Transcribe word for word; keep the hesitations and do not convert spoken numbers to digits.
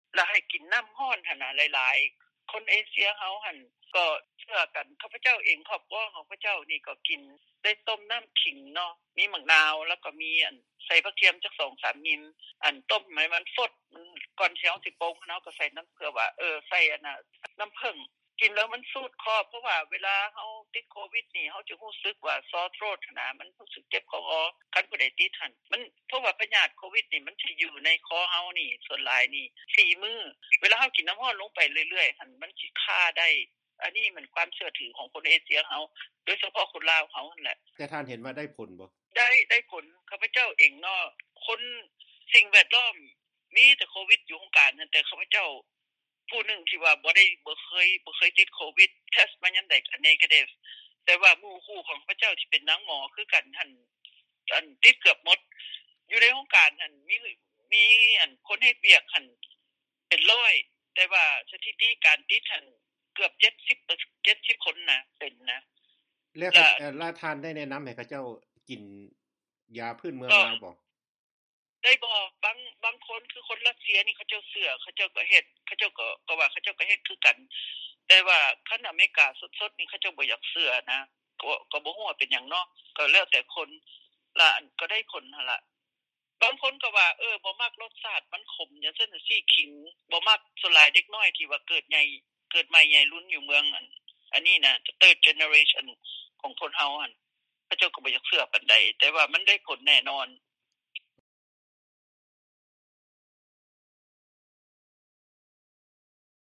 แล้วให้กินน้ำร้อนหั่นน่ะหลายๆคนเอเชียเฮาหั่นก็เชื่อกันข้าพเจ้าเองครอบครัวของข้าพเจ้านี่ก็กินได้ต้มน้ำขิงเนาะมีมะนาวแล้วก็มีอันใส่ผักเทียมจัก สองสาม มิลอันต้มให้มันฟดมันก่อนสิเฮาสิปรุงเนาะก็ใส่น้ำเพื่อว่าเออใส่อันน่ะน้ำผึ้งกินแล้วมันสูดคอเพราะว่าเวลาเฮาติดโควิดนี่เฮาจะรู้สึกว่า sore throat นะมันรู้สึกเจ็บคอคันผู้ใดติดหั่นมันเพราะว่าพยาธิโควิดนี่มันสิอยู่ในคอเฮานี่ส่วนหลายนี่สี่มื้อเวลาเฮากินน้ำร้อนลงไปเรื่อยๆหั่นมันสิฆ่าได้อันนี้มันความเชื่อถือของคนเอเชียเฮาโดยเฉพาะคนลาวเฮานั่นแหละแต่ท่านเห็นว่าได้ผลบ่ได้ได้ผลข้าพเจ้าเองเนาะคนสิ่งแวดล้อมมีแต่โควิดอยู่ของการแต่ข้าพเจ้าผู้นึงที่ว่าบ่ได้บ่เคยบ่เคยติดโควิดเทสต์มายามใดก็ negative แต่ว่าหมู่คู่ของข้าพเจ้าที่เป็นนางหมอคือกันหั่นอันติดเกือบหมดอยู่ในโรงการหั่นมีมีอันคนเฮ็ดเวียกหั่นเป็นร้อยแต่ว่าสถิติการติดหั่นเกือบเจ็ดสิบ เจ็ดสิบคนน่ะเป็นนะแล้วลาทานได้แนะนําให้เขาเจ้ากินยาพื้นเมืองลาวบ่ได้บ่บางบางคนคือคนรัสเซียนี่เขาเจ้าเชื่อเขาเจ้าก็เฮ็ดเขาเจ้าก็ก็ว่าเขาเจ้าก็เฮ็ดคือกันแต่ว่าคันอเมริกาสดๆนี่เขาเจ้าบ่อยากเชื่อนะก็ก็บ่ฮู้ว่าเป็นหยังเนาะก็แล้วแต่คนละอันก็ได้คนหั่นล่ะบางคนก็ว่าเออบ่มักรสชาติมันขมจังซั่นซี่ขิงบ่มักส่วนหลายเด็กน้อยที่ว่าเกิดใหญ่เกิดใหม่ใหญ่รุ่นอยู่เมืองอันอันนี้นะ third generation ของคนเฮาหั่นเขาเจ้าก็บ่อยากเชื่อปานใดแต่ว่ามันได้ผลแน่นอน